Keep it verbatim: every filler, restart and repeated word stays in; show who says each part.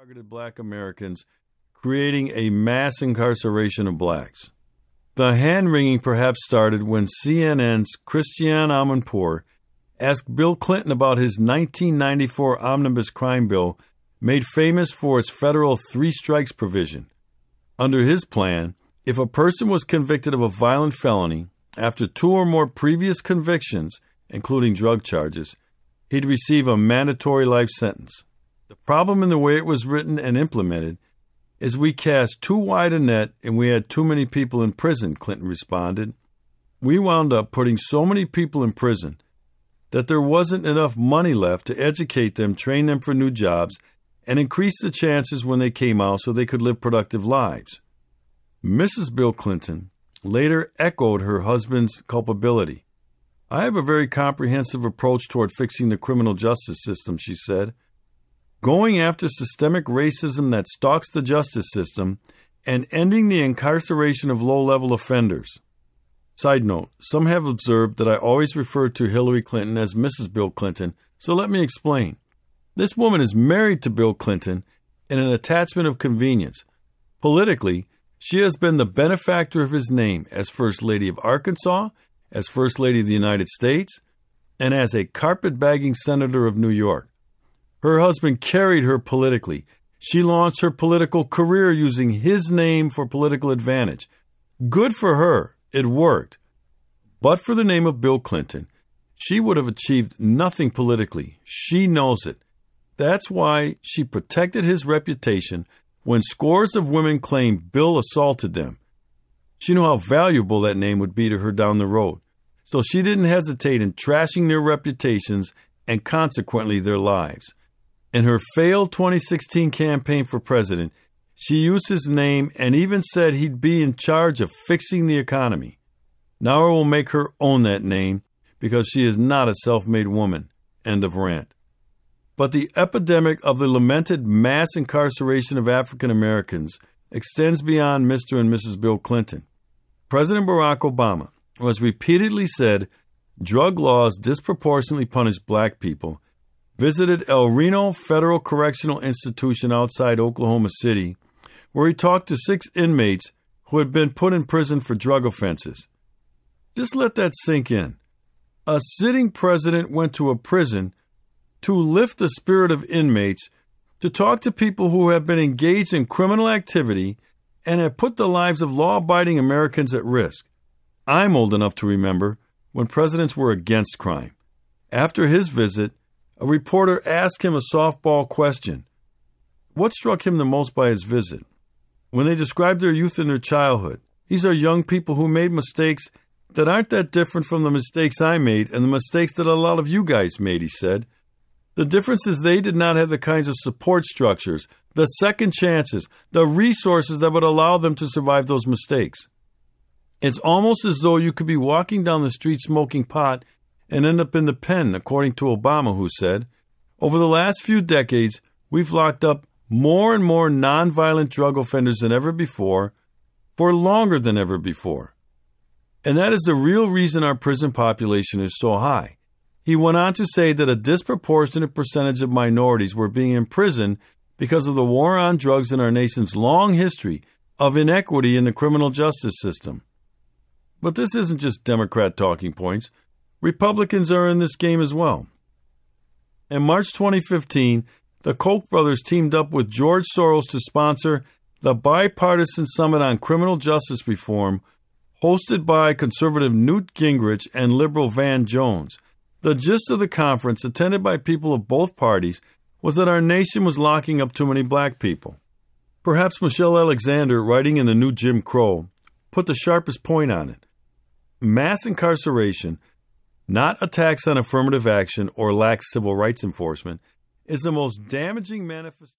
Speaker 1: targeted black Americans, creating a mass incarceration of blacks. The hand-wringing perhaps started when C N N's Christiane Amanpour asked Bill Clinton about his nineteen ninety-four omnibus crime bill made famous for its federal three strikes provision. Under his plan, if a person was convicted of a violent felony after two or more previous convictions, including drug charges, he'd receive a mandatory life sentence. The problem in the way it was written and implemented is we cast too wide a net and we had too many people in prison, Clinton responded. We wound up putting so many people in prison that there wasn't enough money left to educate them, train them for new jobs, and increase the chances when they came out so they could live productive lives. Missus Bill Clinton later echoed her husband's culpability. I have a very comprehensive approach toward fixing the criminal justice system, she said. Going after systemic racism that stalks the justice system and ending the incarceration of low-level offenders. Side note, some have observed that I always refer to Hillary Clinton as Missus Bill Clinton, so let me explain. This woman is married to Bill Clinton in an attachment of convenience. Politically, she has been the benefactor of his name as First Lady of Arkansas, as First Lady of the United States, and as a carpetbagging senator of New York. Her husband carried her politically. She launched her political career using his name for political advantage. Good for her. It worked. But for the name of Bill Clinton, she would have achieved nothing politically. She knows it. That's why she protected his reputation when scores of women claimed Bill assaulted them. She knew how valuable that name would be to her down the road. So she didn't hesitate in trashing their reputations and consequently their lives. In her failed twenty sixteen campaign for president, she used his name and even said he'd be in charge of fixing the economy. Now it will make her own that name because she is not a self-made woman. End of rant. But the epidemic of the lamented mass incarceration of African Americans extends beyond Mister and Missus Bill Clinton. President Barack Obama has repeatedly said drug laws disproportionately punish black people, visited El Reno Federal Correctional Institution outside Oklahoma City, where he talked to six inmates who had been put in prison for drug offenses. Just let that sink in. A sitting president went to a prison to lift the spirit of inmates, to talk to people who have been engaged in criminal activity and have put the lives of law-abiding Americans at risk. I'm old enough to remember when presidents were against crime. After his visit, a reporter asked him a softball question. What struck him the most by his visit? When they described their youth and their childhood, these are young people who made mistakes that aren't that different from the mistakes I made and the mistakes that a lot of you guys made, he said. The difference is they did not have the kinds of support structures, the second chances, the resources that would allow them to survive those mistakes. It's almost as though you could be walking down the street smoking pot and end up in the pen, according to Obama, who said, over the last few decades, we've locked up more and more nonviolent drug offenders than ever before, for longer than ever before. And that is the real reason our prison population is so high. He went on to say that a disproportionate percentage of minorities were being imprisoned because of the war on drugs and our nation's long history of inequity in the criminal justice system. But this isn't just Democrat talking points. Republicans are in this game as well. In March twenty fifteen, the Koch brothers teamed up with George Soros to sponsor the Bipartisan Summit on Criminal Justice Reform, hosted by conservative Newt Gingrich and liberal Van Jones. The gist of the conference, attended by people of both parties, was that our nation was locking up too many black people. Perhaps Michelle Alexander, writing in the New Jim Crow, put the sharpest point on it. Mass incarceration, not attacks on affirmative action or lax civil rights enforcement, is the most damaging manifestation.